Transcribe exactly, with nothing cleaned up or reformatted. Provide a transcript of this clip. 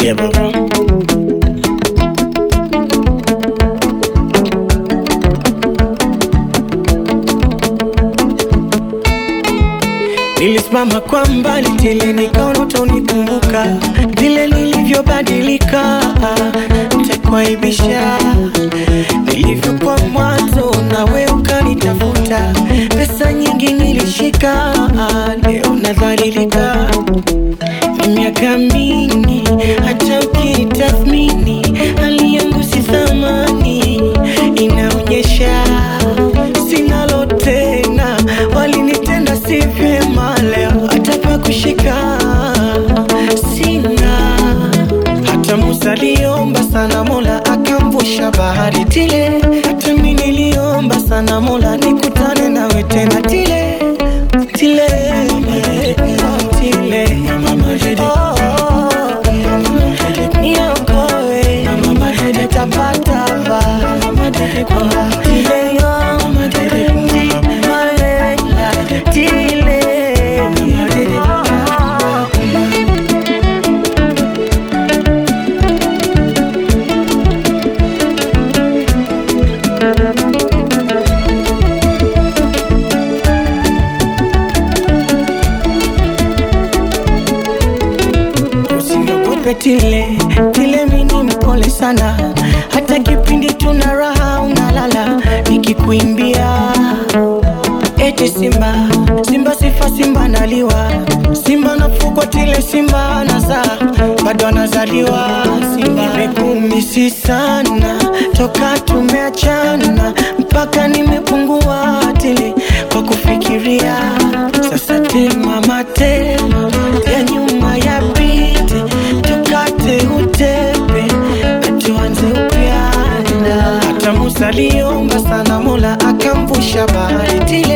Yeah, baba. Nilisimama kwa mbali tele nikaona utanikumbuka vile nilivyobadilika, nitakuaibisha nilivyokuwa mwanzo na wewe ukanitafuta. Pesa nyingi nilishika, leo nadhalilika. Ni miaka mingi hata ukitathmini hali yangu si thamani, inaonyesha sinalo tena, walinitenda si vyema, leo hata pa kushika sina. Hata Musa aliomba sana Mola akamvusha bahari tile, hata mimi niliomba sana Mola nikutane nawe tena tile tile tile. Oh, niokoe tapatapa tile yo tile. Tile, tile mini mpole sana, hata kipindi tuna raha unalala nikikuimbia. Eti simba, simba sifa simba naliwa, simba nafugwa tile simba anazaa, bado anazaliwa simba. Nimekumisi sana toka tumeachana, mpaka nimepungua tile kwa kufikiria. Sasa tema mate ya nyuma ya pite, tukate utepe atuanze upya. Hata Musa aliomba sana Mola akamvusha bahari tile,